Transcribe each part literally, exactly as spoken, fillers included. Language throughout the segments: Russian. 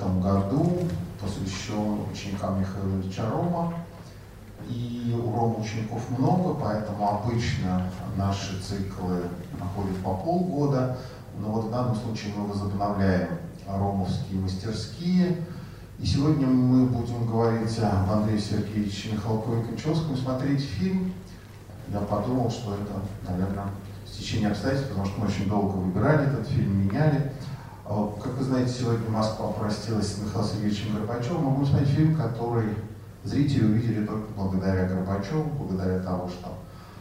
этом году посвящен ученикам Михаила Ильича Рома. И у Рома учеников много, поэтому обычно наши циклы находят по полгода. Но вот в данном случае мы возобновляем ромовские мастерские. И сегодня мы будем говорить об Андрее Сергеевиче Михалкове-Кончаловском, смотреть фильм. Я подумал, что это, наверное, стечение обстоятельств, потому что мы очень долго выбирали этот фильм, меняли. Как вы знаете, сегодня Москва простилась с Михаилом Сергеевичем Горбачевым. Мы будем смотреть фильм, который зрители увидели только благодаря Горбачеву, благодаря тому, что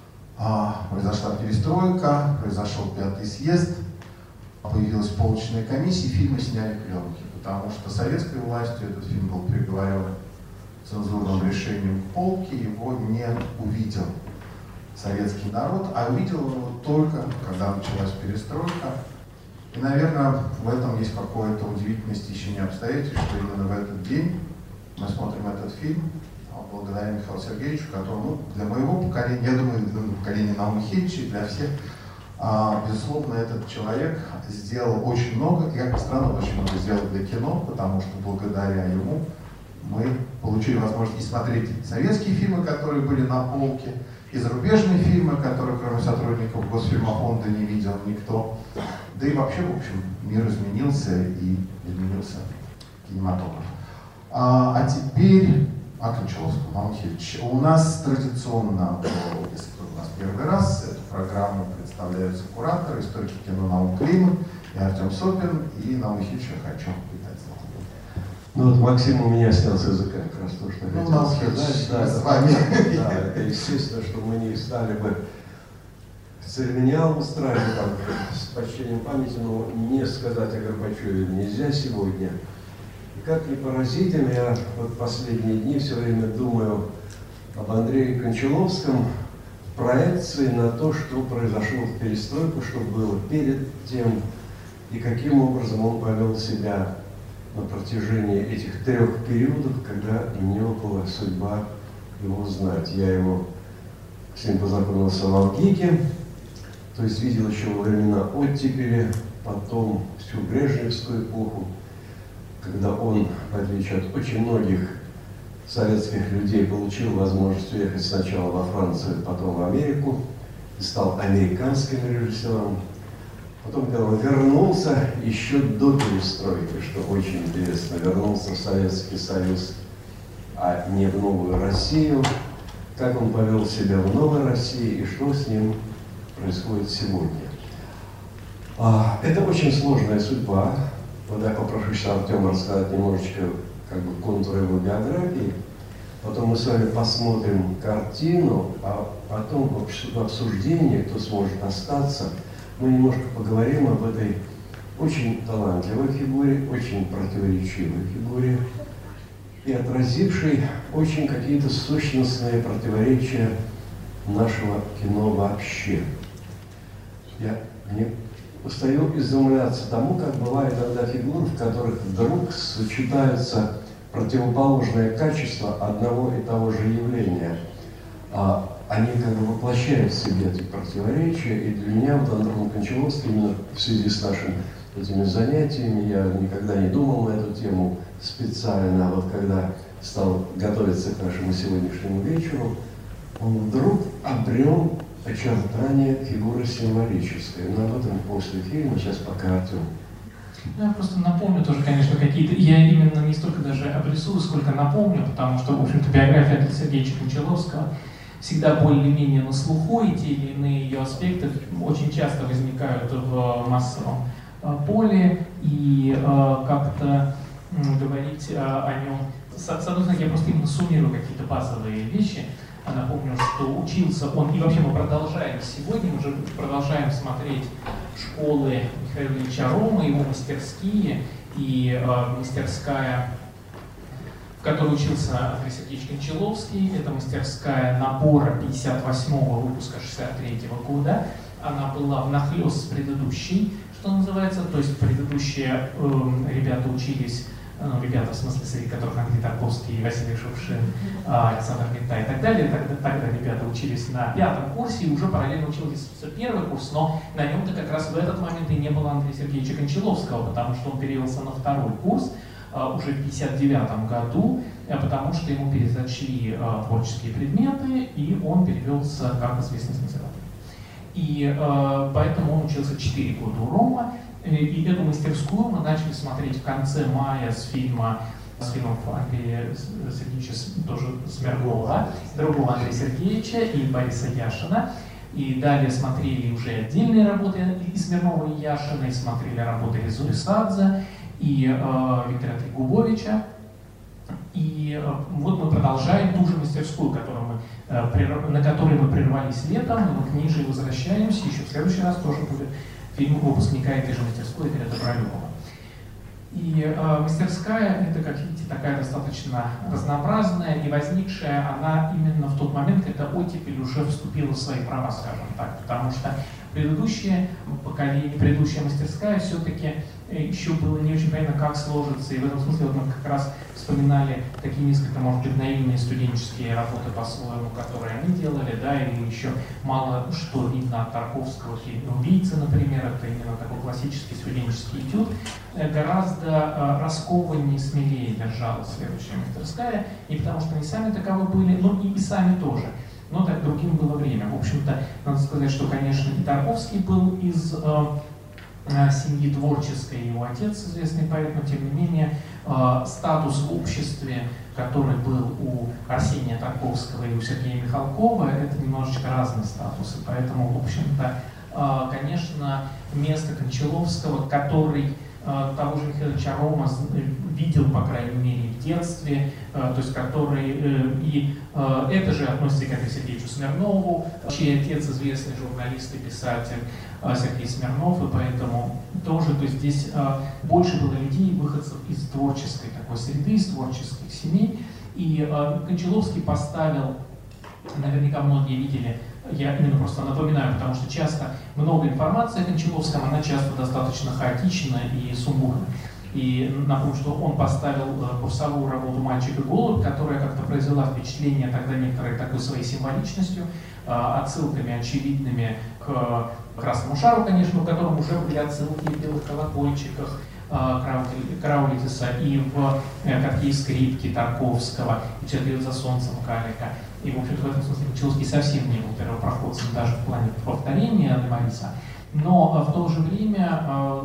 а, произошла перестройка, произошел пятый съезд, появилась полочная комиссия, фильмы сняли пленки, потому что советской властью этот фильм был приговорен цензурным решением к полке, его не увидел советский народ, а увидел его только, когда началась перестройка. И, наверное, в этом есть какое-то удивительное стечение обстоятельств, что именно в этот день мы смотрим этот фильм благодаря Михаилу Сергеевичу, который, ну, для моего поколения, я думаю, для поколения Наумы Хильча, для всех, а, безусловно, этот человек сделал очень много, и, как ни странно, очень много сделал для кино, потому что благодаря ему мы получили возможность и смотреть советские фильмы, которые были на полке, и зарубежные фильмы, которые, кроме сотрудников Госфильмофонда, не видел никто. Да и вообще, в общем, мир изменился, и изменился кинематограф. А, а теперь о Кончаловском, Наум Хильч. У нас традиционно, если кто у нас первый раз, эту программу представляются кураторы, историки кино Наум Климат и Артем Сопин, и Наум Хильч я хочу питать слово. Ну вот Максим у меня снял с языка как раз то, что ну, хотел сказать. Да, с вами. Да, это естественно, что мы не стали бы церемониал устраивать там, с почтением памяти, но не сказать о Горбачеве нельзя сегодня. И как ни поразительно, я вот последние дни все время думаю об Андрее Кончаловском, проекции на то, что произошло в перестройку, что было перед тем, и каким образом он повел себя на протяжении этих трех периодов, когда не выпала судьба его знать. Я его с ним познакомился в Алгике, то есть видел еще во времена оттепели, потом всю Брежневскую эпоху, когда он, в отличие от очень многих советских людей, получил возможность уехать сначала во Францию, потом в Америку, и стал американским режиссером. Потом, когда он вернулся, еще до перестройки, что очень интересно, вернулся в Советский Союз, а не в Новую Россию, как он повел себя в Новой России и что с ним происходит сегодня. Это очень сложная судьба. Вот я попрошу сейчас Артема рассказать немножечко как бы контуры его биографии. Потом мы с вами посмотрим картину, а потом в обсуждении, кто сможет остаться, мы немножко поговорим об этой очень талантливой фигуре, очень противоречивой фигуре и отразившей очень какие-то сущностные противоречия нашего кино вообще. Я не устаю изумляться тому, как бывает иногда фигуры, в которых вдруг сочетаются противоположные качества одного и того же явления. А они как бы воплощают в себе эти противоречия, и для меня вот Андрей Кончаловский, именно в связи с нашими этими занятиями, я никогда не думал на эту тему специально, а вот когда стал готовиться к нашему сегодняшнему вечеру, он вдруг обрел очертания фигуры символической. Но об этом после фильма, сейчас пока Артем. Ну, я просто напомню тоже, конечно, какие-то... Я именно не столько даже обрисую, сколько напомню, потому что, в общем-то, биография Андрея Сергеевича Кончаловского всегда более-менее на слуху, и те или иные ее аспекты очень часто возникают в массовом поле, и э, как-то э, говорить э, о нем... С, с одной стороны, я просто именно суммирую какие-то базовые вещи. Напомню, что учился он, и вообще мы продолжаем сегодня, мы уже продолжаем смотреть школы Михаила Ильича Рома, его мастерские, и э, мастерская, в которой учился Андрей Сергеевич Кончаловский, это мастерская набора пятьдесят восьмого выпуска шестьдесят третьего года, она была внахлёст с предыдущей, что называется, то есть предыдущие э, ребята учились, ну, ребята, в смысле, среди которых Андрей Тарковский, Василий Шукшин, Александр Митта и так далее, тогда, тогда ребята учились на пятом курсе и уже параллельно учились первый курс, но на нем-то как раз в этот момент и не было Андрея Сергеевича Кончаловского, потому что он перевелся на второй курс, уже в пятьдесят девятом году, потому что ему перезачли творческие предметы, и он перевелся, как известный консерватор. И поэтому он учился четыре года у Рома, и эту мастерскую мы начали смотреть в конце мая с фильма с фильмов Андрея Сергеевича, тоже Смирнова, другого Андрея Сергеевича и Бориса Яшина. И далее смотрели уже отдельные работы и Смирнова, и Яшина, и смотрели работы Резури Садзе, и э, Виктора Трегубовича. И э, вот мы продолжаем ту же мастерскую, которую мы, э, прерв... на которой мы прервались летом, и мы к ней же возвращаемся. Еще в следующий раз тоже будет фильм выпускника этой же мастерской Игоря Добролюбова. И э, мастерская, это, как видите, такая достаточно разнообразная и возникшая она именно в тот момент, когда оттепель уже вступила в свои права, скажем так, потому что предыдущее поколение, предыдущая мастерская все-таки еще было не очень понятно, как сложится, и в этом смысле вот мы как раз вспоминали такие несколько, может быть, наивные студенческие работы по-своему, которые они делали, да, или еще мало что видно от Тарковского фильма «Убийца», например, это именно такой классический студенческий этюд, гораздо раскованнее, смелее держалась следующая мастерская, не потому что они сами таковы были, но и, и сами тоже. Но так другим было время. В общем-то, надо сказать, что, конечно, и Тарковский был из э, семьи творческой, его отец известный поэт, но тем не менее э, статус в обществе, который был у Арсения Тарковского и у Сергея Михалкова, это немножечко разный статус. И поэтому, в общем-то, э, конечно, место Кончаловского, который э, того же Михаила Рома видел, по крайней мере, в детстве, э, то есть который э, и э, это же относится к Андрею Сергеевичу Смирнову, чей отец известный журналист и писатель э, Сергей Смирнов, и поэтому тоже, то есть здесь э, больше было людей, выходцев из творческой такой среды, из творческих семей, и э, Кончаловский поставил, наверняка многие видели, я именно просто напоминаю, потому что часто много информации о Кончаловском, она часто достаточно хаотична и сумбурна. И напомню, что он поставил курсовую работу «Мальчик и голубь», которая как-то произвела впечатление тогда некоторой такой своей символичностью, отсылками очевидными к «Красному шару», конечно, в котором уже были отсылки в «Белых колокольчиках» Краулитиса и в «Катке и скрипке» Тарковского, и «Все дает за солнцем» Калика. И, в общем-то, в этом смысле Кончаловский совсем не был первопроходцем даже в плане повторения Демариса. Но в то же время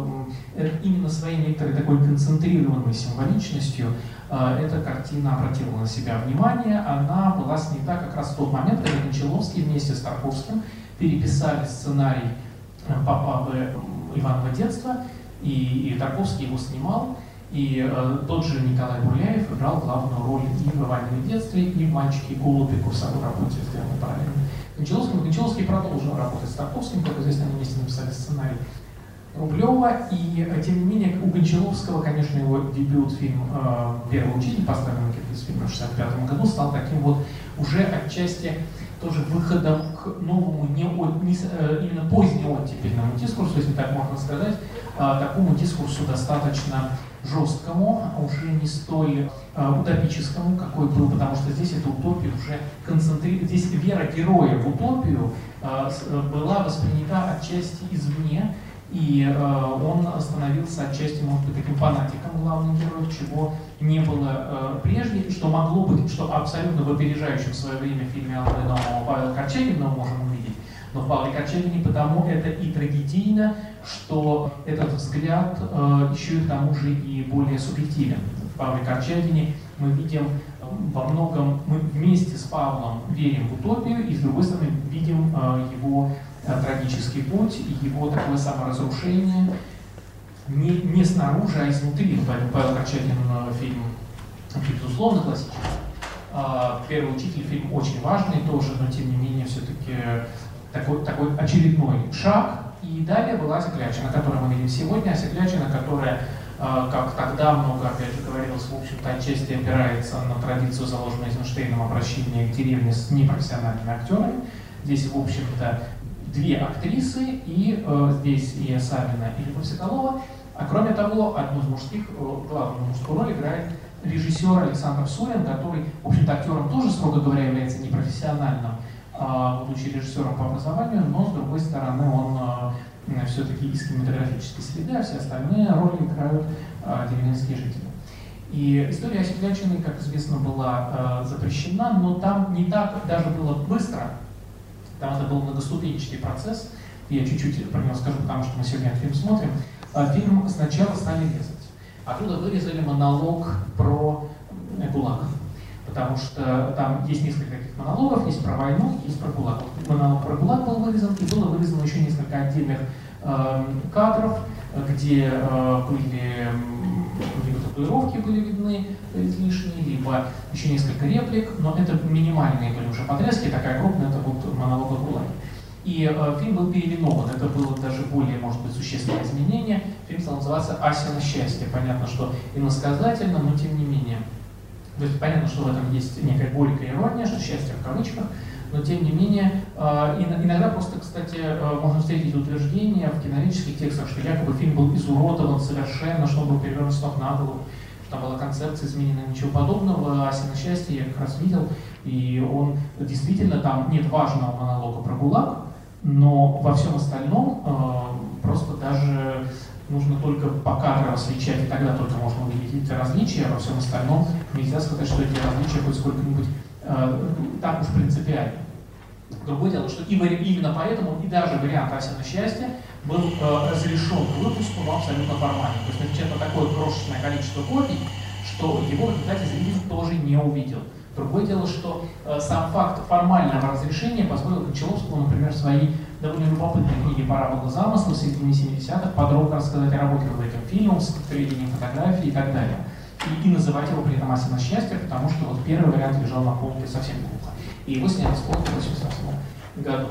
именно своей некоторой такой концентрированной символичностью эта картина обратила на себя внимание. Она была снята как раз в тот момент, когда Кончаловский вместе с Тарковским переписали сценарий Попавы Иванова детства, и, и Тарковский его снимал. И э, тот же Николай Бурляев играл главную роль и в «Иванове детстве», и в «Мальчике и голуби», курсовой работе, сделанной параллельно. Кончаловский, Кончаловский продолжил работать с Тарковским, как известно, они вместе написали сценарий Рублева, и тем не менее у Кончаловского, конечно, его дебют, фильм э, «Первый учитель», поставленный в фильме в шестьдесят пятом году, стал таким вот уже отчасти тоже выходом к новому, не, не, именно позднеоттепельному дискурсу, если так можно сказать, э, такому дискурсу достаточно жесткому, уже не столь э, утопическому, какой был, потому что здесь эта утопия уже концентрируется, здесь вера героя в утопию э, была воспринята отчасти извне, и э, он становился отчасти, может быть, таким фанатиком главных героев, чего не было э, прежде, и что могло быть, что абсолютно в опережающем в свое время фильме Алла Иванова Павла Корчагина мы можем увидеть. Но в Павле Корчагине потому это и трагедийно, что этот взгляд э, еще и к тому же и более субъективен. В Павле Корчагине мы видим э, во многом, мы вместе с Павлом верим в утопию, и с другой стороны видим э, его э, трагический путь, его такое саморазрушение не, не снаружи, а изнутри. Поэтому Павел Корчагин э, фильм, безусловно, классический. Э, «Первый учитель» фильм очень важный тоже, но тем не менее все-таки Такой, такой очередной шаг. И далее была Ася Клячина, которую мы видим сегодня. Ася Клячина, которая, э, как тогда много, опять же, говорилось, в общем-то, отчасти опирается на традицию, заложенную Эйзенштейном, обращения к деревне с непрофессиональными актерами. Здесь, в общем-то, две актрисы, и э, здесь и Савина, и Любовь Соколова. А кроме того, одну из мужских, э, главную мужскую роль играет режиссер Александр Сурин, который, в общем-то, актером тоже, строго говоря, является непрофессиональным, будучи режиссером по образованию, но, с другой стороны, он все-таки из кинематографической среды, а все остальные роли играют деревенские жители. И история Осеклячиной, как известно, была э, запрещена, но там не так даже было быстро. Там это был многоступенчатый процесс. Я чуть-чуть про него скажу, потому что мы сегодня этот фильм смотрим. Э, фильм сначала стали резать. Оттуда вырезали монолог про ГУЛАГ. Потому что там есть несколько таких монологов, есть про войну, есть про ГУЛАГ. Монолог про ГУЛАГ был вырезан, и было вырезано еще несколько отдельных э, кадров, где э, были либо татуировки были видны излишние, либо еще несколько реплик, но это минимальные были уже подрезки, такая крупная, это вот монолог о ГУЛАГе. И э, фильм был переименован, это было даже более, может быть, существенное изменение. Фильм стал называться «Асино счастье». Понятно, что иносказательно, но тем не менее. То есть понятно, что в этом есть некая горькая ирония, что счастье в кавычках, но тем не менее, э, иногда просто, кстати, э, можно встретить утверждение в киноведческих текстах, что якобы фильм был изуродован совершенно, чтобы перевернуть с ног на голову, что там была концепция изменена, ничего подобного. «Асино счастье» я как раз видел, и он действительно, там нет важного монолога про ГУЛАГ, но во всем остальном э, просто даже нужно только по кадрам различать, и тогда только можно увидеть эти различия, во всем остальном нельзя сказать, что эти различия хоть сколько-нибудь э, так уж принципиальны. Другое дело, что и именно поэтому и даже вариант «Асино счастье» был э, разрешен к выпуску, но абсолютно формально. То есть напечатано такое крошечное количество копий, что его в результате зритель тоже не увидел. Другое дело, что э, сам факт формального разрешения позволил Кончаловскому, например, в своей довольно любопытной книге «Парабола замысла» в середине семидесятых подробно рассказать о работе над этим фильмом, с приведением фотографий и так далее. И, и называть его при этом «Асино счастье», потому что вот первый вариант лежал на полке совсем глухо. И его сняли с полки в восемьдесят восьмом году.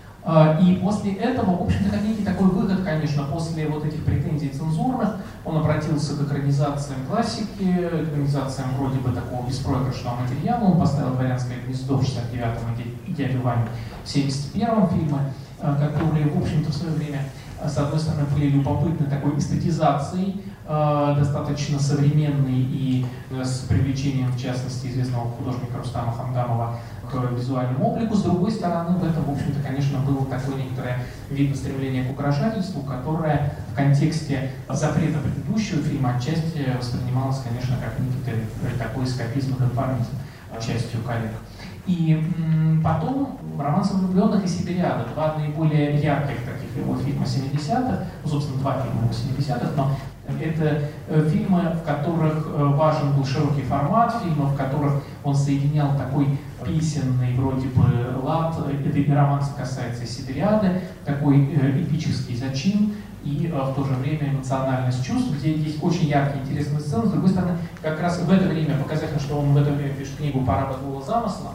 И после этого, в общем-то, как некий такой выход, конечно, после вот этих претензий цензурных, он обратился к экранизациям классики, экранизациям вроде бы такого беспроигрышного материала. Он поставил «Дворянское гнездо» в шестьдесят девятом и «Дядю Ваню» в семьдесят первом фильме, которые, в общем-то, в свое время, с одной стороны, были любопытны такой эстетизацией, достаточно современной и с привлечением, в частности, известного художника Рустама Хамдамова к визуальному облику. С другой стороны, в этом, в общем-то, конечно, было такое некоторое видно стремление к украшательству, которое в контексте запрета предыдущего фильма отчасти воспринималось, конечно, как некий такой эскапизм и конформизм частью коллег. И м, потом «Романсы влюбленных» и «Сибириада», два наиболее ярких таких его фильма семидесятых, ну, собственно, два фильма его семидесятых, но это э, фильмы, в которых э, важен был широкий формат, фильмы, в которых он соединял такой песенный вроде бы лад, это и «Романс» касается «Сибириады», такой э, эпический зачин, и э, в то же время эмоциональность чувств, где есть очень яркие, интересные сцены. С другой стороны, как раз в это время показательно, что он в это время пишет книгу «Парабола замысла»,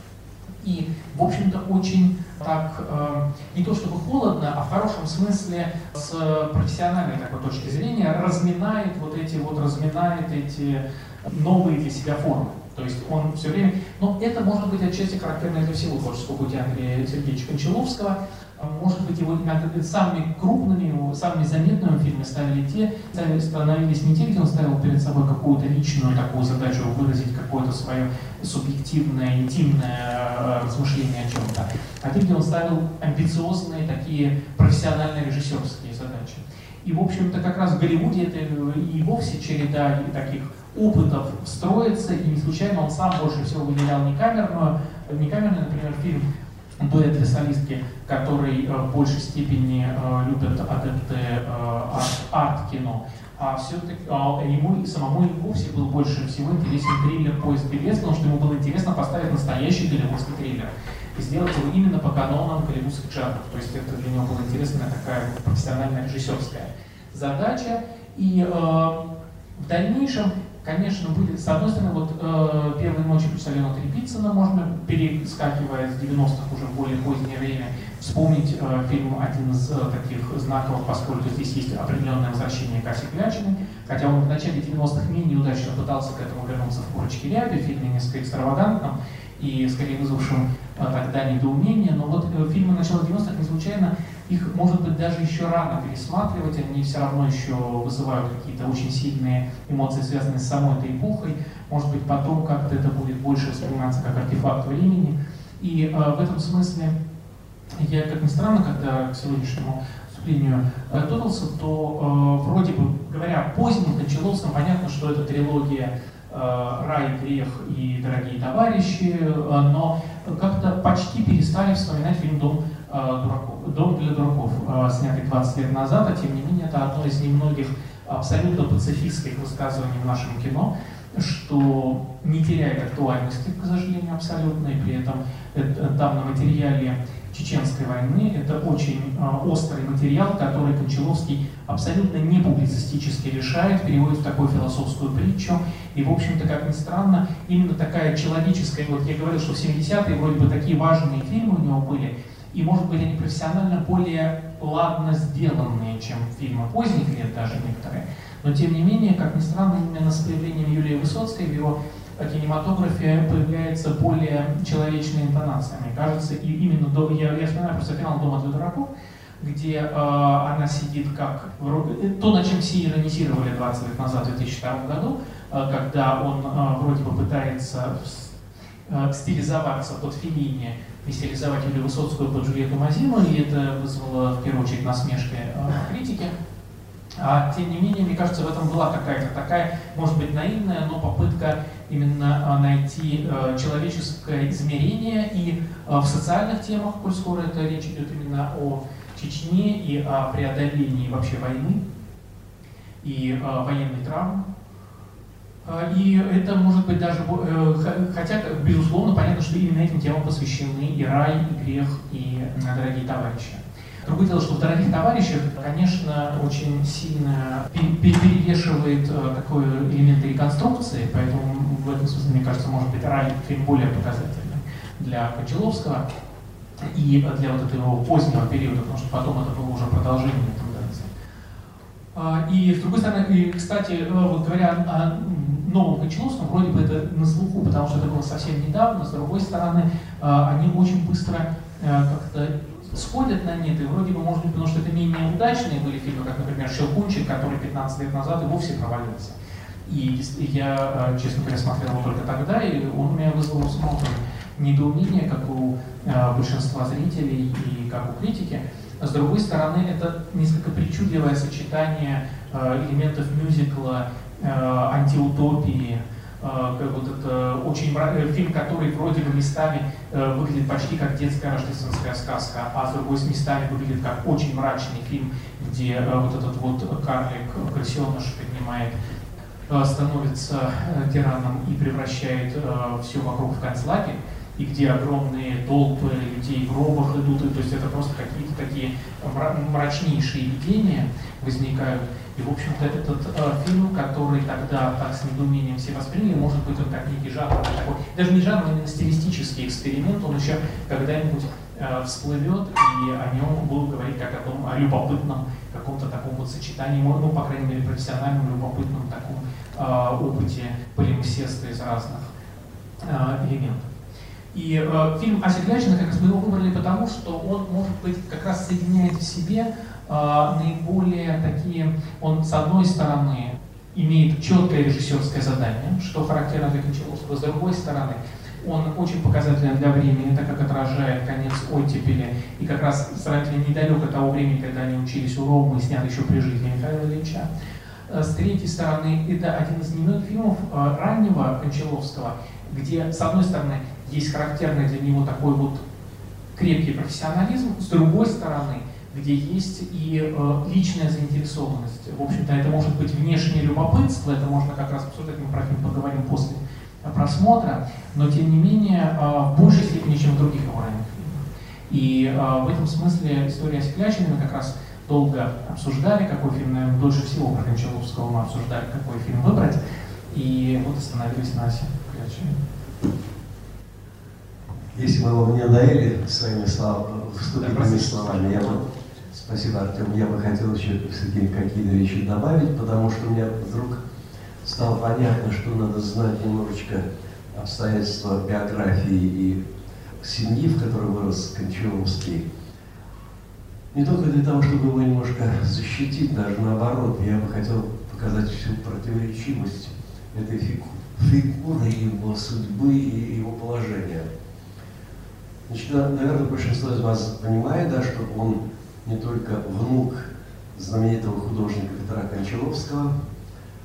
и, в общем-то, очень так, э, не то чтобы холодно, а в хорошем смысле с профессиональной такой точки зрения разминает вот эти вот, разминает эти новые для себя формы. То есть он все время, но это может быть отчасти характерно для всего творческого пути Андрея Сергеевича Кончаловского. Может быть, его иногда самыми крупными, самыми заметными фильмы ставили те, становились не те, где он ставил перед собой какую-то личную такую задачу выразить какое-то свое субъективное, интимное размышление о чем-то, а те, где он ставил амбициозные такие профессиональные режиссерские задачи. И, в общем-то, как раз в Голливуде это и вовсе череда таких опытов строится, и не случайно он сам больше всего выделял не камерную, не камерный, например, фильм «Дуэт для солистки», который э, в большей степени э, любят адепты э, арт-кино, а все-таки а ему самому и вовсе был больше всего интересен триллер «Поезд Белец», потому что ему было интересно поставить настоящий голливудский триллер и сделать его именно по канонам голливудских жанров. То есть это для него была интересная такая профессиональная режиссерская задача. И э, в дальнейшем, конечно, были, с одной стороны, вот э, «Первые ночи» Плюсалена Трепицына, можно, перескакивая с девяностых уже в более позднее время, вспомнить э, фильм один из э, таких знаковых, поскольку здесь есть определенное возвращение к Асе Клячиной, хотя он в начале девяностых менее удачно пытался к этому вернуться в «Курочке Рябе», фильме несколько экстравагантном и скорее вызвавшим э, тогда недоумение, но вот э, фильмы начала девяностых не случайно, их, может быть, даже еще рано пересматривать, они все равно еще вызывают какие-то очень сильные эмоции, связанные с самой этой эпохой. Может быть, потом как-то это будет больше восприниматься как артефакт времени. И э, в этом смысле я, как ни странно, когда к сегодняшнему выступлению готовился, то э, вроде бы, говоря о позднем Кончаловском, Кончаловском. Понятно, что это трилогия «Рай, грех» и «Дорогие товарищи», но как-то почти перестали вспоминать фильм «Дом дураков», «Дом для дураков», снятый двадцать лет назад, а тем не менее это одно из немногих абсолютно пацифистских высказываний в нашем кино, что не теряет актуальности, к сожалению, абсолютно, и при этом это, там на материале Чеченской войны это очень э, острый материал, который Кончаловский абсолютно не публицистически решает, переводит в такую философскую притчу. И, в общем-то, как ни странно, именно такая человеческая, вот я говорил, что в семидесятые вроде бы такие важные фильмы у него были, и, может быть, они профессионально более ладно сделанные, чем фильмы поздних лет даже некоторые. Но, тем не менее, как ни странно, именно с появлением Юлии Высоцкой в его кинематографе появляется более человечная интонация. Мне кажется, и именно до, я, я вспоминаю просто финал «Дома для дураков», где э, она сидит как... То, на чем все иронизировали двадцать лет назад, в две тысячи втором году, э, когда он э, вроде бы пытается э, стилизоваться под Феллини и стилизовать Юлию Высоцкую под Джульетту Мазину, и это вызвало в первую очередь насмешки э, критики. А тем не менее, мне кажется, в этом была какая-то такая, может быть, наивная, но попытка именно найти э, человеческое измерение и э, в социальных темах, коль скоро это речь идет именно о Чечне и о преодолении вообще войны и э, военной травмы. Э, и это может быть даже, э, хотя, безусловно, понятно, что именно этим темам посвящены и «Рай», и «Грех», и э, «Дорогие товарищи». Другое дело, что в «Дорогих товарищах», конечно, очень сильно перевешивает э, такой элемент реконструкции, поэтому в этом смысле, мне кажется, может быть, «Рай» фильм более показательный для Кончаловского и для вот этого позднего периода, потому что потом это было уже продолжение тенденции. И, с другой стороны, и, кстати, вот говоря о новом Кончаловском, вроде бы это на слуху, потому что это было совсем недавно, с другой стороны, они очень быстро как-то сходят на нет, и вроде бы, может быть, потому что это менее удачные были фильмы, как, например, «Щелкунчик», который пятнадцать лет назад и вовсе провалился. И я, честно говоря, смотрел его только тогда, и он у меня вызвал самого недоумение, как у э, большинства зрителей и как у критики. С другой стороны, это несколько причудливое сочетание э, элементов мюзикла, э, антиутопии, как вот это очень фильм, который вроде бы местами э, выглядит почти как детская рождественская сказка, а с другой местами выглядит как очень мрачный фильм, где э, вот этот вот карлик, крысеныш поднимает, э, становится э, тираном и превращает э, все вокруг в концлагерь, и где огромные толпы людей в робах идут, и, то есть это просто какие-то такие мрачнейшие видения возникают. И, в общем-то, этот э, фильм, который тогда так с недоумением все восприняли, может быть, он как некий жанр, такой, даже не жанр, а именно стилистический эксперимент, он еще когда-нибудь э, всплывет, и о нем будут говорить как о том, о любопытном каком-то таком вот сочетании, ну, по крайней мере, профессиональном, любопытном таком э, опыте полимсеста из разных э, элементов. И э, фильм «Ася Клячина», как раз мы его выбрали потому, что он, может быть, как раз соединяет в себе Uh, наиболее такие, он с одной стороны имеет четкое режиссерское задание, что характерно для Кончаловского, с другой стороны он очень показателен для времени, так как отражает конец оттепели и как раз сравнительно недалек от того времени, когда они учились у Ромы и снят еще при жизни Михаила Ильича. С третьей стороны, это один из немногих фильмов uh, раннего Кончаловского, где, с одной стороны, есть характерный для него такой вот крепкий профессионализм, с другой стороны, где есть и э, личная заинтересованность. В общем-то, это может быть внешнее любопытство, это можно как раз обсуждать, мы про фильм поговорим после просмотра, но тем не менее э, в большей степени, чем в других его ранних фильмах. И э, в этом смысле история с Клячиным мы как раз долго обсуждали, какой фильм, наверное, дольше всего про Кончаловского мы обсуждали, какой фильм выбрать, и вот остановились на Асе Клячиной. Если мы вам не надоели своими словами, вступительными словами, я бы... Спасибо, Артем. Я бы хотел еще все-таки какие-то вещи добавить, потому что мне вдруг стало понятно, что надо знать немножечко обстоятельства биографии и семьи, в которой вырос Кончаловский. Не только для того, чтобы его немножко защитить, даже наоборот, я бы хотел показать всю противоречивость этой фигуры, его судьбы и его положения. Значит, наверное, большинство из вас понимает, да, что он не только внук знаменитого художника Петра Кончаловского,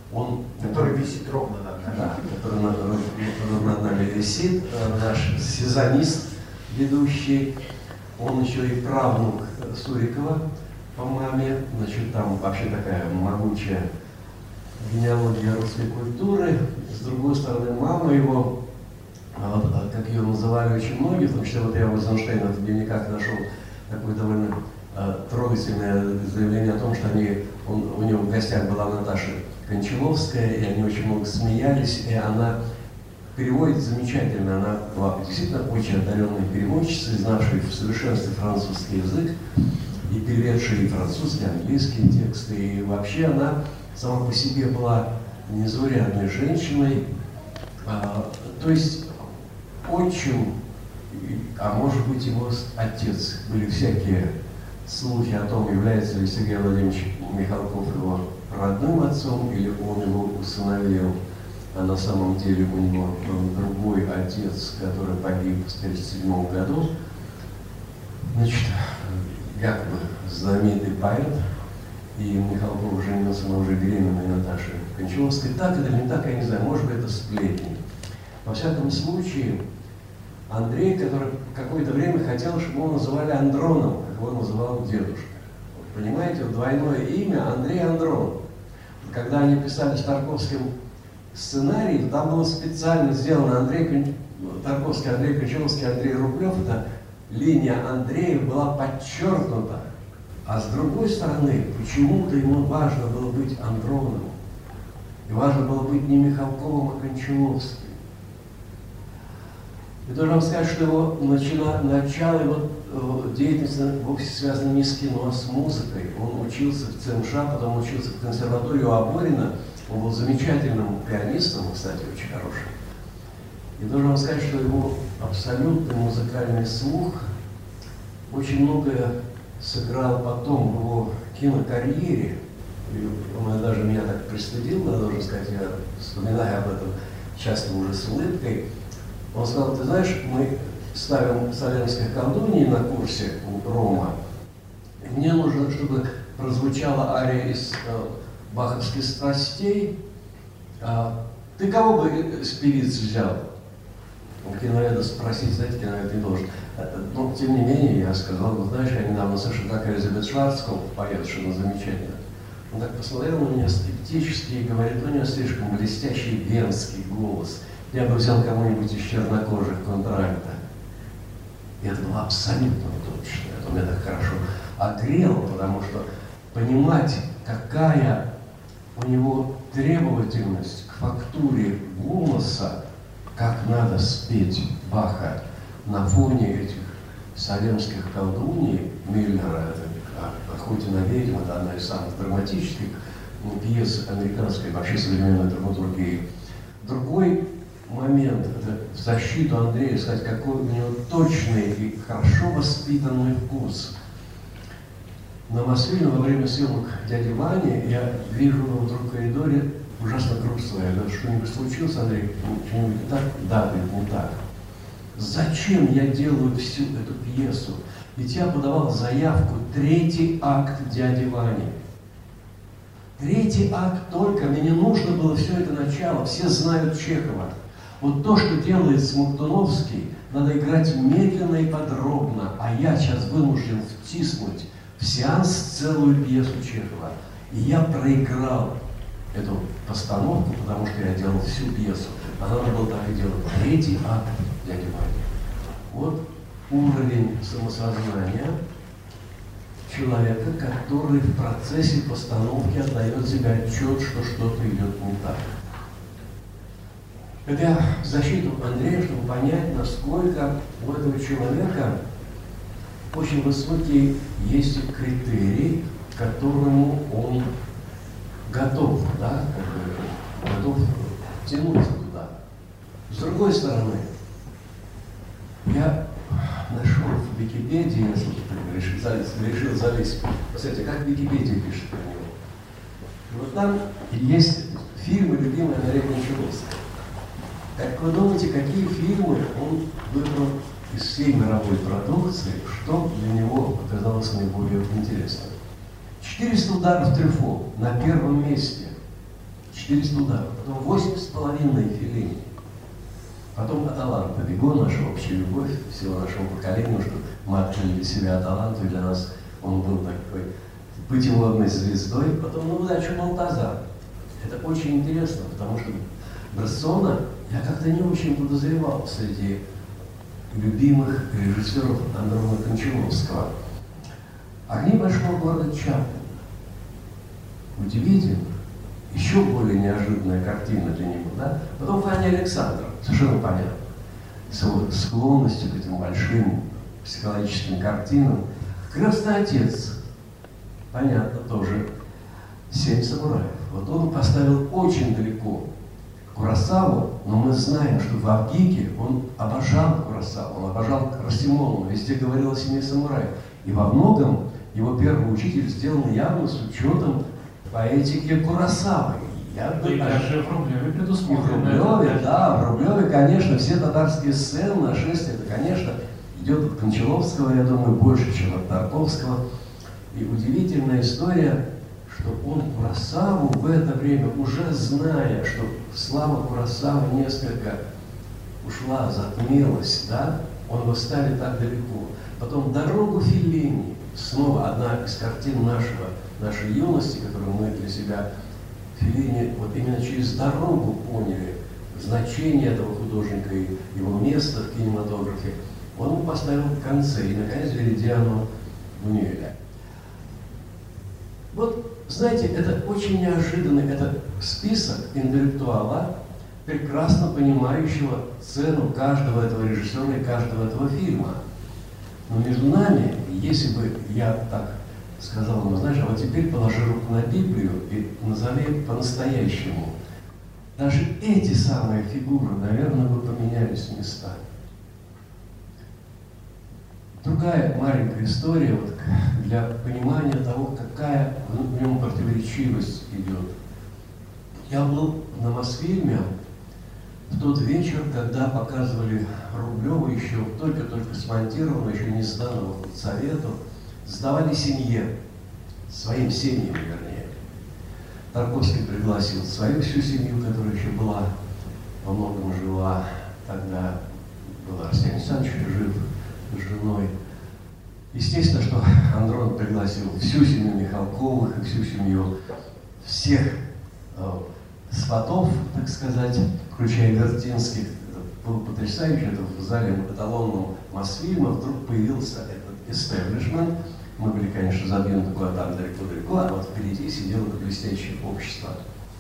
Он, который висит ровно над нами. Да, который над, над нами висит, наш сезонист ведущий. Он еще и правнук Сурикова по маме. Значит, там вообще такая могучая генеалогия русской культуры. С другой стороны, мама его, как ее называли очень многие, в том числе вот я в Эйзенштейна в дневниках нашел такое довольно трогательное заявление о том, что они, он, у него в гостях была Наташа Кончаловская, и они очень много смеялись, и она переводит замечательно. Она была действительно очень одаренной переводчицей, знавшей в совершенстве французский язык, и переведшей французский, английские тексты. И вообще она сама по себе была незаурядной женщиной. А, то есть отчим, а может быть его отец, были всякие слухи о том, является ли Сергей Владимирович Михалков его родным отцом, или он его усыновил, а на самом деле у него был другой отец, который погиб в тысяча девятьсот тридцать седьмом году. Значит, якобы знаменитый поэт, и Михалков женился на уже беременной Наташе Кончаловской. Так это или не так, я не знаю, может быть, это сплетни. Во всяком случае, Андрей, который какое-то время хотел, чтобы его называли Андроном, как его называл дедушка. Вот, понимаете, вот двойное имя Андрей Андрон. Когда они писали с Тарковским сценарий, там было специально сделано Андрей Тарковский, Андрей Кончаловский, Андрей Рублев. Это линия Андрея была подчеркнута. А с другой стороны, почему-то ему важно было быть Андроном. И важно было быть не Михалковым, а Кончаловским. И должен вам сказать, что его начало, начало его э, деятельности вовсе связано не с кино, а с музыкой. Он учился в ЦМШ, потом учился в консерватории у Аборина. Он был замечательным пианистом, кстати, очень хорошим. И должен вам сказать, что его абсолютный музыкальный слух очень многое сыграл потом в его кинокарьере. И он даже меня так пристыдил, я должен сказать, я вспоминаю об этом часто уже с улыбкой. Он сказал: ты знаешь, мы ставим «Салемских колдуньи» на курсе у Рома. И мне нужно, чтобы прозвучала ария из э, баховских страстей. А, ты кого бы с певиц взял? Киноведа спросить, знаете, киновед не должен. Но, тем не менее, я сказал: ну, знаешь, я недавно слышал, как Элизабет Шварцкопф поет, что она замечательно. Он так посмотрел на меня скептически и говорит: у него слишком блестящий венский голос. Я бы взял кого-нибудь из чернокожих контральта. И это было абсолютно точно. Это меня так хорошо огрело, потому что понимать, какая у него требовательность к фактуре голоса, как надо спеть Баха на фоне этих салемских колдуней Миллера, это «Охоте на ведьм», это одна из самых драматических пьес американской вообще современной драматургии. Другой момент, это в защиту Андрея сказать, какой у него точный и хорошо воспитанный вкус. На Москве во время съемок «Дяди Вани» я вижу его вдруг в коридоре ужасно грустно. Я говорю: что-нибудь случилось, Андрей? Что-нибудь не так? Да, говорит, не так. Зачем я делаю всю эту пьесу? Ведь я подавал заявку третий акт «Дяди Вани». Третий акт только, мне не нужно было все это начало, все знают Чехова. Вот то, что делает Смоктуновский, надо играть медленно и подробно, а я сейчас вынужден втиснуть в сеанс целую пьесу Чехова. И я проиграл эту постановку, потому что я делал всю пьесу. А надо было так и делать. Третий акт «Дяди Вани». Вот уровень самосознания человека, который в процессе постановки отдает себе отчет, что что-то идет не так. Это я в защиту Андрея, чтобы понять, насколько у этого человека очень высокий есть критерий, к которому он готов, да, как бы, готов тянуться туда. С другой стороны, я нашел в Википедии, решил залезть, решил залезть. Посмотрите, как Википедия пишет про него. Вот там есть фильмы, любимые Андрея Кончаловского. Как вы думаете, какие фильмы он выбрал из всей мировой продукции, что для него оказалось наиболее интересным? «четыреста ударов Трюффо» на первом месте. четыреста ударов, потом восемь с половиной Феллини. Потом Аталанта, Виго, наша общая любовь всего нашего поколения, что мы открыли для себя Аталанту, и для нас он был такой путеводной звездой. Потом на удачу Балтазар. Это очень интересно, потому что Брессона я как-то не очень подозревал среди любимых режиссеров Андрона Кончаловского. «Огни большого города» Чаплина. Удивительно. Еще более неожиданная картина для него, да? Потом Фанни Александров, совершенно понятно. С его склонностью к этим большим психологическим картинам. «Крестный отец», понятно, тоже «Семь самураев». Вот он поставил очень далеко Куросаву, но мы знаем, что в Авгике он обожал Куросаву, он обожал Росимону, он везде говорил о «Семи самураях». И во многом его первый учитель сделан явно с учетом поэтики Куросавы. Я И даже в Рублеве предусмотрено. в Рублеве, да, в Рублеве, конечно, все татарские сцены, нашествия, это, конечно, идет от Кончаловского, я думаю, больше, чем от Тарковского. И удивительная история, что он Куросаву в это время, уже зная, что слава Куросавы несколько ушла, затмилась, да, он его ставит так далеко. Потом «Дорогу Феллини», снова одна из картин нашего, нашей юности, которую мы для себя, Феллини, вот именно через «Дорогу» поняли значение этого художника и его место в кинематографе. Он его поставил в конце, и, наконец, Веридиану Бунюэля. Вот, знаете, это очень неожиданный, это список интеллектуала, прекрасно понимающего цену каждого этого режиссера и каждого этого фильма. Но между нами, если бы я так сказал, ну знаешь, а вот теперь положи руку на Библию и назови по-настоящему, даже эти самые фигуры, наверное, бы поменялись местами. Другая маленькая история вот, для понимания того, какая в нем противоречивость идет. Я был на Мосфильме в тот вечер, когда показывали Рублева, еще только-только смонтированного, еще не сданного совету, сдавали семье, своим семьям, вернее. Тарковский пригласил свою всю семью, которая еще была, во многом жила, тогда был Арсений Александрович жив с женой. Естественно, что Андрон пригласил всю семью Михалковых и всю семью всех э, сватов, так сказать, включая Вертинских. Это было потрясающе, это в зале эталонном Мосфильма вдруг появился этот истеблишмент. Мы были, конечно, задвинуты куда-то далеко-далеко, а вот впереди сидело это блестящее общество.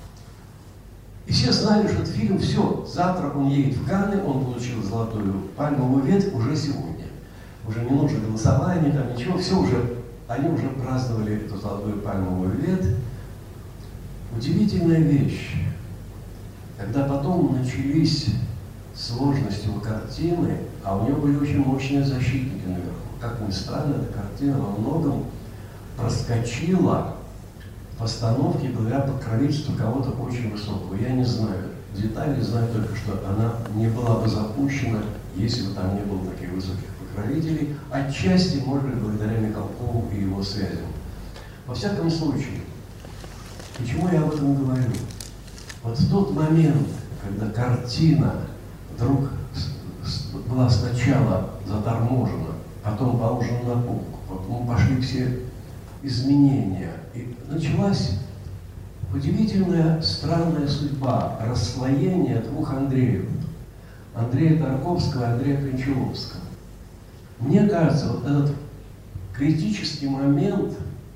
И все знали, что этот фильм, все, завтра он едет в Канны, он получил золотую пальмовую ветвь уже сегодня. Уже не нужно голосование, там ничего, все уже, они уже праздновали эту золотую пальмовую ветвь. Удивительная вещь, когда потом начались сложности у картины, а у него были очень мощные защитники наверху. Как ни странно, эта картина во многом проскочила в постановке благодаря покровительству кого-то очень высокого. Я не знаю деталей, знаю только, что она не была бы запущена, если бы там не было таких высоких покровителей, отчасти, может быть, благодаря Михалкову и его связям. Во всяком случае, почему я об этом говорю? Вот в тот момент, когда картина вдруг была сначала заторможена, потом положена на полку, потом пошли все изменения, и началась удивительная, странная судьба расслоения двух Андреев. Андрея Тарковского и Андрея Кончаловского. Мне кажется, вот этот критический момент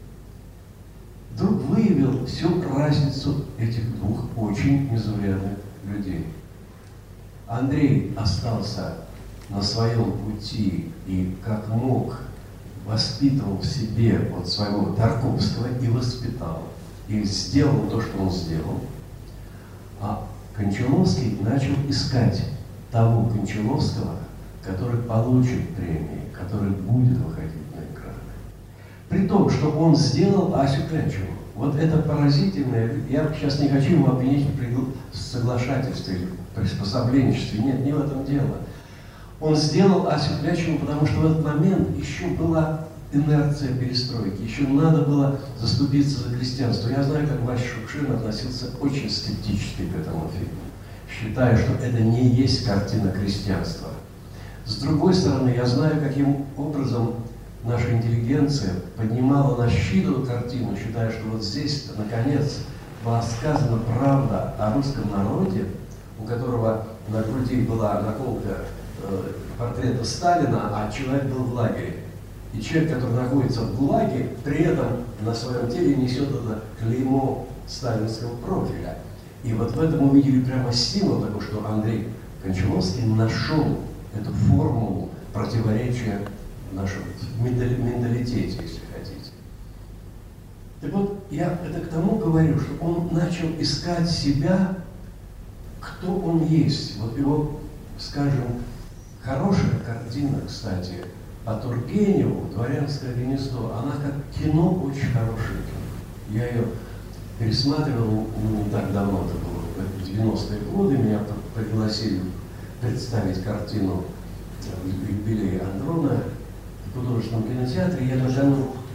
вдруг выявил всю разницу этих двух очень незаурядных людей. Андрей остался на своем пути и как мог воспитывал в себе вот своего Тарковского и воспитал, и сделал то, что он сделал. А Кончаловский начал искать того Кончаловского, который получит премии, который будет выходить на экраны. При том, что он сделал Асю Клячеву. Вот это поразительное. Я сейчас не хочу ему обвинить в соглашательстве или приспособленчестве. Нет, не в этом дело. Он сделал Асю Клячеву, потому что в этот момент еще была инерция перестройки. Еще надо было заступиться за крестьянство. Я знаю, как Вася Шукшин относился очень скептически к этому фильму, считая, что это не есть картина крестьянства. С другой стороны, я знаю, каким образом наша интеллигенция поднимала на щит эту картину, считая, что вот здесь, наконец, была сказана правда о русском народе, у которого на груди была наколка э, портрета Сталина, а человек был в лагере. И человек, который находится в ГУЛАГе, при этом на своем теле несет это клеймо сталинского профиля. И вот в этом увидели прямо стимул такой, что Андрей Кончаловский нашел эту формулу противоречия в нашем менталитете, если хотите. Так вот, я это к тому говорю, что он начал искать себя, кто он есть. Вот его, скажем, хорошая картина, кстати, по Тургеневу «Дворянское гнездо», она как кино очень хорошее кино. Я ее пересматривал ну, не так давно, это было в девяностые годы, меня пригласили представить картину в юбилее Андрона в художественном кинотеатре. Я даже...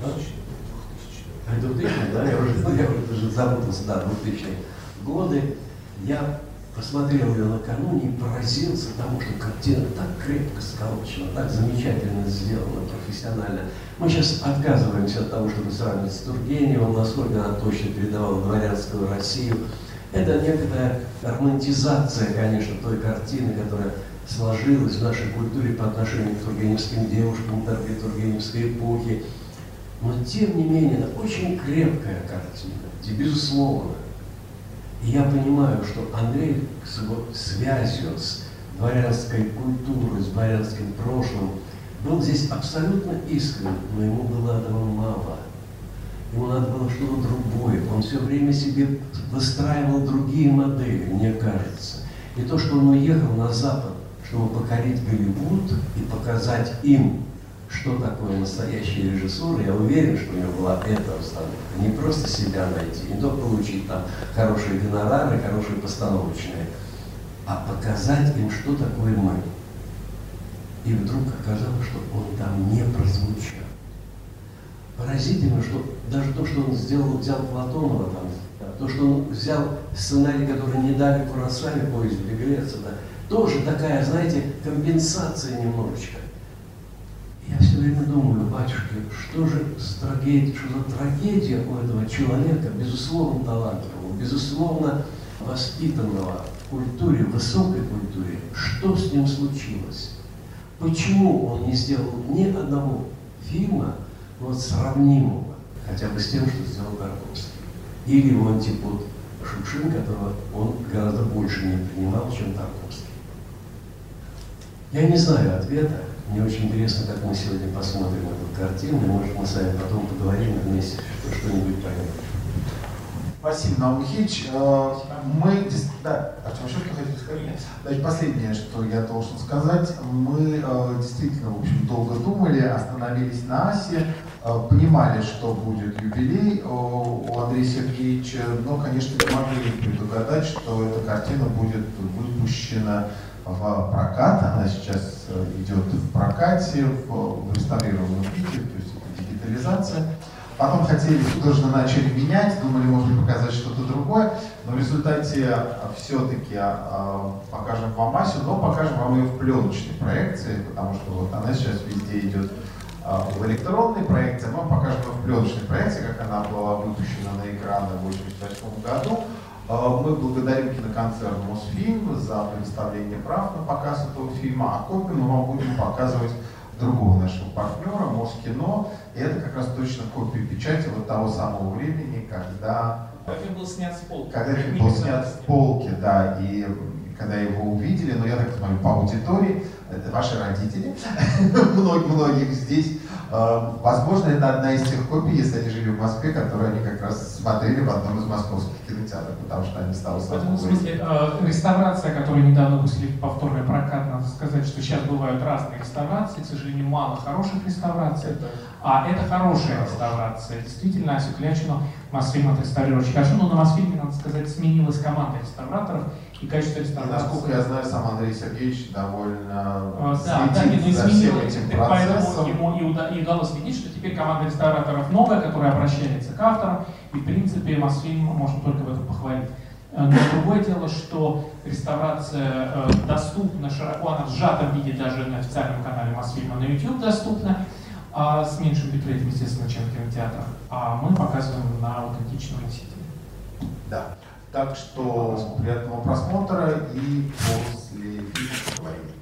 А, двухтысячные, да? Я уже, я уже даже запутался, да, двухтысячные годы. Я посмотрел ее накануне и поразился тому, что картина так крепко сколочена, так замечательно сделана, профессионально. Мы сейчас отказываемся от того, чтобы сравнивать с Тургеневым, насколько она точно передавала дворянскую Россию. Это некая романтизация, конечно, той картины, которая сложилась в нашей культуре по отношению к тургеневским девушкам, к тургеневской эпохе. Но, тем не менее, это очень крепкая картина, и безусловно. И я понимаю, что Андрей с его связью с дворянской культурой, с дворянским прошлым был здесь абсолютно искренен, но ему было этого мало. Ему надо было что-то другое. Он все время себе выстраивал другие модели, мне кажется. И то, что он уехал на Запад, чтобы покорить Голливуд и показать им, что такое настоящая режиссура, я уверен, что у него была эта установка. Не просто себя найти, не только получить там хорошие гонорары, хорошие постановочные, а показать им, что такое мы. И вдруг оказалось, что он там не прозвучал. Поразительно, что даже то, что он сделал, взял Платонова, там, то, что он взял сценарий, который не дали Куросаве, «Поезд беглеца», да, тоже такая, знаете, компенсация немножечко. Я все время думаю, батюшки, что же трагедия, что за трагедия у этого человека, безусловно талантливого, безусловно воспитанного в культуре, в высокой культуре, что с ним случилось? Почему он не сделал ни одного фильма, вот, сравнимого, хотя бы с тем, что сделал Тарковский? Или его антипод Шукшин, которого он гораздо больше не принимал, чем Тарковский? Я не знаю ответа. Мне очень интересно, как мы сегодня посмотрим эту картину, и, может, мы с вами потом поговорим вместе, что что-нибудь поймем. Спасибо, Наум Михайлович. Мы, да, Артем, еще что хотите сказать? Значит, последнее, что я должен сказать, мы действительно, в общем, долго думали, остановились на Асе, понимали, что будет юбилей у Андрея Сергеевича, но, конечно, не могли предугадать, что эта картина будет выпущена в прокат. Она сейчас идет в прокате, в реставрированном виде, то есть это дигитализация. Потом хотели, художественно начали менять, думали, может быть, показать что-то другое, но в результате все-таки покажем вам Асю, но покажем вам ее в пленочной проекции, потому что вот она сейчас везде идет в электронной проекции, мы покажем ее в пленочной проекции, как она была выпущена на экраны в восемьдесят восьмом году. Мы благодарим киноконцерн Мосфильм за предоставление прав на показ этого фильма, а копию мы вам будем показывать другого нашего партнера, Москино. И это как раз точно копия печати вот того самого времени, когда... Когда фильм был снят с полки. Когда фильм был снят с полки, да, и когда его увидели, но я так смотрю, по аудитории, это ваши родители, многих здесь. Возможно, это одна из тех копий, если они жили в Москве, которые они как раз смотрели в одном из московских кинотеатров, потому что они стали в этом смысле э, реставрация, которую недавно выпустили повторный прокат, надо сказать, что сейчас бывают разные реставрации, к сожалению, мало хороших реставраций, а это хорошая реставрация. Действительно, Асю Клячину Мосфильм отреставрировали очень хорошо, но на Мосфильме, надо сказать, сменилась команда реставраторов, и качество И, реставрации... насколько я знаю, сам Андрей Сергеевич довольно Да, да, следит не за всем изменилось, этим так поэтому процессом. ему и, уда- и удалось видеть, что теперь команда реставраторов новая, которая обращается к авторам, и в принципе Мосфильм можно только в этом похвалить. Но другое дело, что реставрация э, доступна широко, она в сжатом виде даже на официальном канале Мосфильма на YouTube доступна, а с меньшим битрейт, естественно, чем в кинотеатрах, а мы показываем на аутентичном носителе. Да. Так что приятного просмотра и после фильма поговорим.